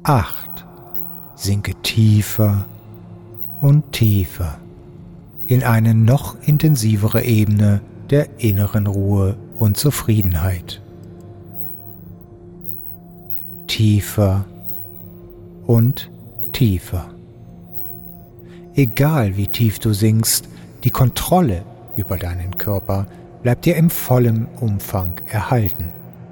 8. Sinke tiefer und tiefer in eine noch intensivere Ebene der inneren Ruhe und Zufriedenheit. Tiefer und tiefer. Egal wie tief du sinkst, die Kontrolle über deinen Körper bleibt dir im vollen Umfang erhalten.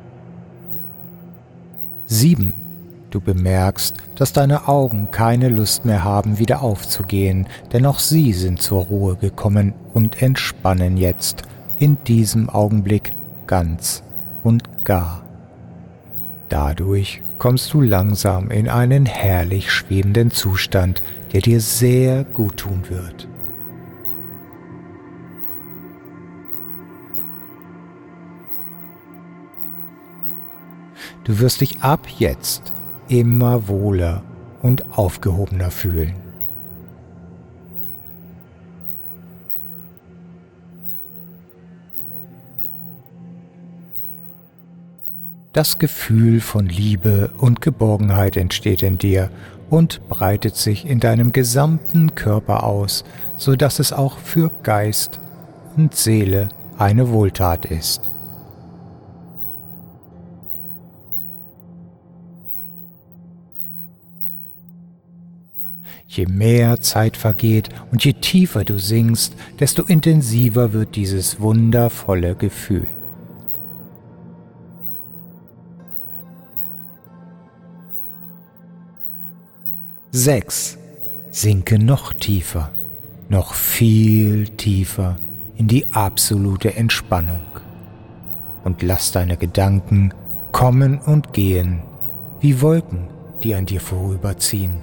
7. Du bemerkst, dass deine Augen keine Lust mehr haben, wieder aufzugehen, denn auch sie sind zur Ruhe gekommen und entspannen jetzt in diesem Augenblick ganz und gar. Dadurch kommst du langsam in einen herrlich schwebenden Zustand, der dir sehr gut tun wird. Du wirst dich ab jetzt immer wohler und aufgehobener fühlen. Das Gefühl von Liebe und Geborgenheit entsteht in dir und breitet sich in deinem gesamten Körper aus, sodass es auch für Geist und Seele eine Wohltat ist. Je mehr Zeit vergeht und je tiefer du sinkst, desto intensiver wird dieses wundervolle Gefühl. Sechs. Sinke noch tiefer, noch viel tiefer in die absolute Entspannung und lass deine Gedanken kommen und gehen, wie Wolken, die an dir vorüberziehen.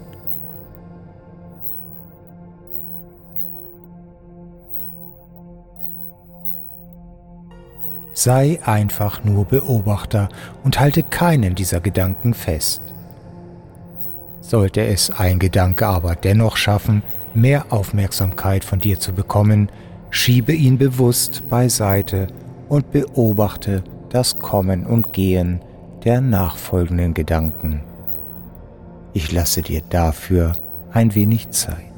Sei einfach nur Beobachter und halte keinen dieser Gedanken fest. Sollte es ein Gedanke aber dennoch schaffen, mehr Aufmerksamkeit von dir zu bekommen, schiebe ihn bewusst beiseite und beobachte das Kommen und Gehen der nachfolgenden Gedanken. Ich lasse dir dafür ein wenig Zeit.